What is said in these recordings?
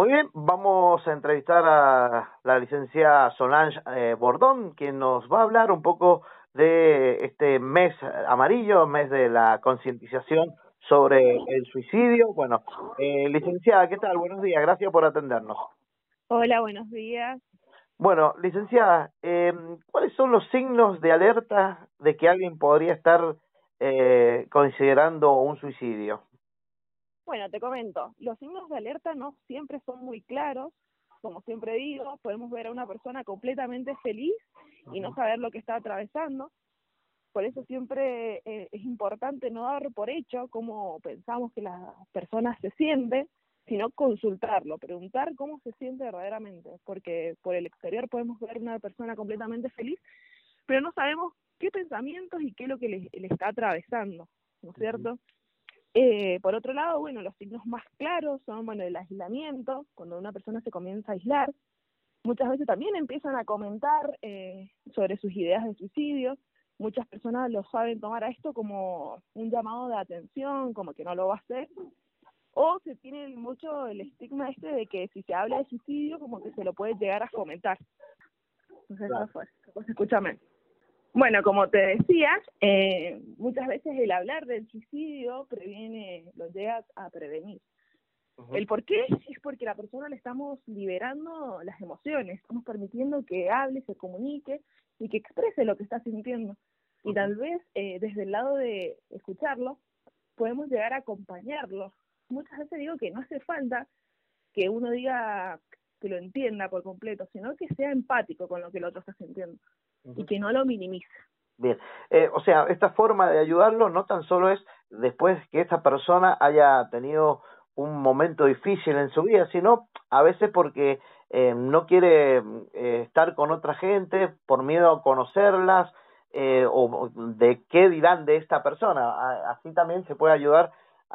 Muy bien, vamos a entrevistar a la licenciada Solange Bordón, quien nos va a hablar un poco de este mes amarillo, mes de la concientización sobre el suicidio. Bueno, licenciada, ¿qué tal? Buenos días, gracias por atendernos. Hola, buenos días. Bueno, licenciada, ¿cuáles son los signos de alerta de que alguien podría estar considerando un suicidio? Bueno, te comento, los signos de alerta no siempre son muy claros. Como siempre digo, podemos ver a una persona completamente feliz y no saber lo que está atravesando. Por eso siempre es importante no dar por hecho cómo pensamos que la persona se siente, sino consultarlo, preguntar cómo se siente verdaderamente, porque por el exterior podemos ver una persona completamente feliz, pero no sabemos qué pensamientos y qué es lo que le está atravesando, ¿no es cierto? Por otro lado, bueno, los signos más claros son, bueno, el aislamiento, cuando una persona se comienza a aislar. Muchas veces también empiezan a comentar sobre sus ideas de suicidio. Muchas personas lo saben tomar a esto como un llamado de atención, como que no lo va a hacer. O se tiene mucho el estigma de que si se habla de suicidio, como que se lo puede llegar a fomentar. Entonces, Claro. pues escúchame. Bueno, como te decía, muchas veces el hablar del suicidio lo llega a prevenir. ¿El por qué? Es porque a la persona le estamos liberando las emociones, estamos permitiendo que hable, se comunique y que exprese lo que está sintiendo. Y tal vez desde el lado de escucharlo, podemos llegar a acompañarlo. Muchas veces digo que no hace falta que uno diga que lo entienda por completo, sino que sea empático con lo que el otro está sintiendo y que no lo minimice. Bien, o sea, esta forma de ayudarlo no tan solo es después que esta persona haya tenido un momento difícil en su vida, sino a veces porque no quiere estar con otra gente por miedo a conocerlas o de qué dirán de esta persona. Así también se puede ayudar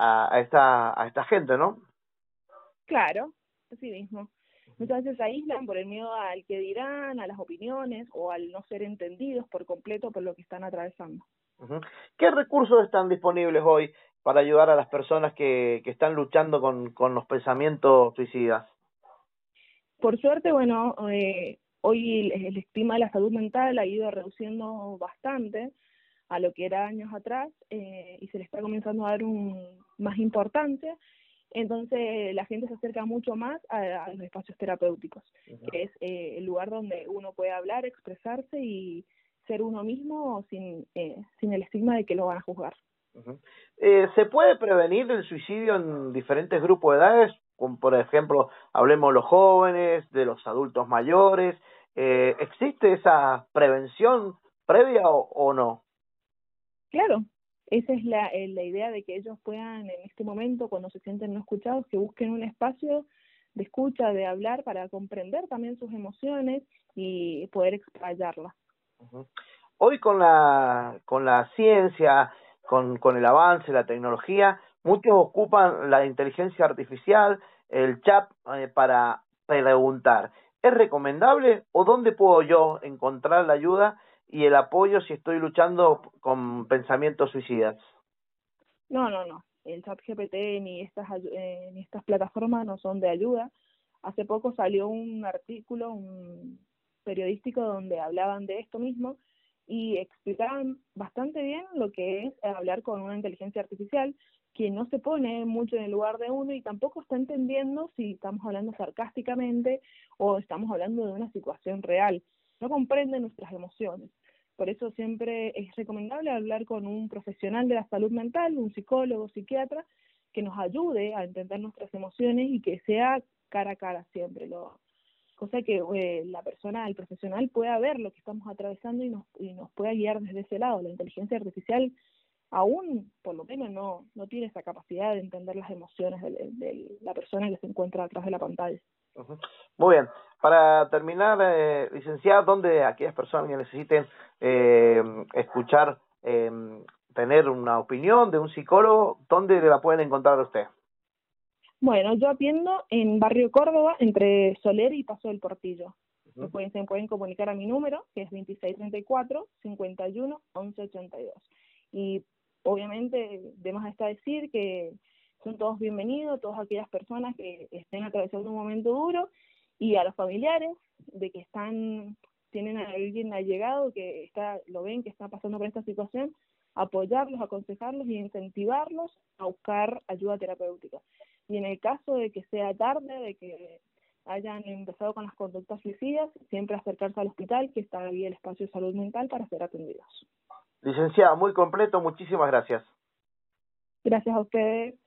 a esta gente, ¿no? Claro, así mismo. Muchas veces se aíslan por el miedo al que dirán, a las opiniones o al no ser entendidos por completo por lo que están atravesando. Ujú. ¿Qué recursos están disponibles hoy para ayudar a las personas que están luchando con los pensamientos suicidas? Por suerte, bueno, hoy el estigma de la salud mental ha ido reduciendo bastante a lo que era años atrás y se le está comenzando a dar más importancia. Entonces la gente se acerca mucho más a los espacios terapéuticos, que es el lugar donde uno puede hablar, expresarse y ser uno mismo sin el estigma de que lo van a juzgar. Ujú. ¿Se puede prevenir el suicidio en diferentes grupos de edades? Como por ejemplo, hablemos de los jóvenes, de los adultos mayores. ¿Existe esa prevención previa o no? Claro, esa es la idea de que ellos puedan en este momento, cuando se sienten no escuchados, que busquen un espacio de escucha, de hablar, para comprender también sus emociones y poder explayarlas. Ujú. Hoy con la ciencia, con el avance, la tecnología, muchos ocupan la inteligencia artificial, el chat para preguntar. ¿Es recomendable o dónde puedo yo encontrar la ayuda y el apoyo si estoy luchando con pensamientos suicidas? No, el ChatGPT ni estas plataformas no son de ayuda. Hace poco salió un artículo, un periodístico, donde hablaban de esto mismo y explicaban bastante bien lo que es hablar con una inteligencia artificial que no se pone mucho en el lugar de uno y tampoco está entendiendo si estamos hablando sarcásticamente o estamos hablando de una situación real. No comprende nuestras emociones. Por eso siempre es recomendable hablar con un profesional de la salud mental, un psicólogo, psiquiatra, que nos ayude a entender nuestras emociones y que sea cara a cara siempre, cosa que la persona, el profesional, pueda ver lo que estamos atravesando y nos pueda guiar desde ese lado. La inteligencia artificial aún, por lo menos, no tiene esa capacidad de entender las emociones de la persona que se encuentra atrás de la pantalla. Ujú. Muy bien. Para terminar, licenciada, ¿dónde aquellas personas que necesiten escuchar, tener una opinión de un psicólogo, dónde la pueden encontrar a usted? Bueno, yo atiendo en Barrio Córdoba, entre Soler y Paso del Portillo. Ujú. Se pueden comunicar a mi número, que es 2634-51-1182. Y obviamente, de más está decir que son todos bienvenidos, todas aquellas personas que estén atravesando un momento duro, y a los familiares de que tienen a alguien allegado que lo ven que está pasando por esta situación, apoyarlos, aconsejarlos y incentivarlos a buscar ayuda terapéutica. Y en el caso de que sea tarde, de que hayan empezado con las conductas suicidas, siempre acercarse al hospital, que está ahí el espacio de salud mental para ser atendidos. Licenciada, muy completo, muchísimas gracias. Gracias a ustedes.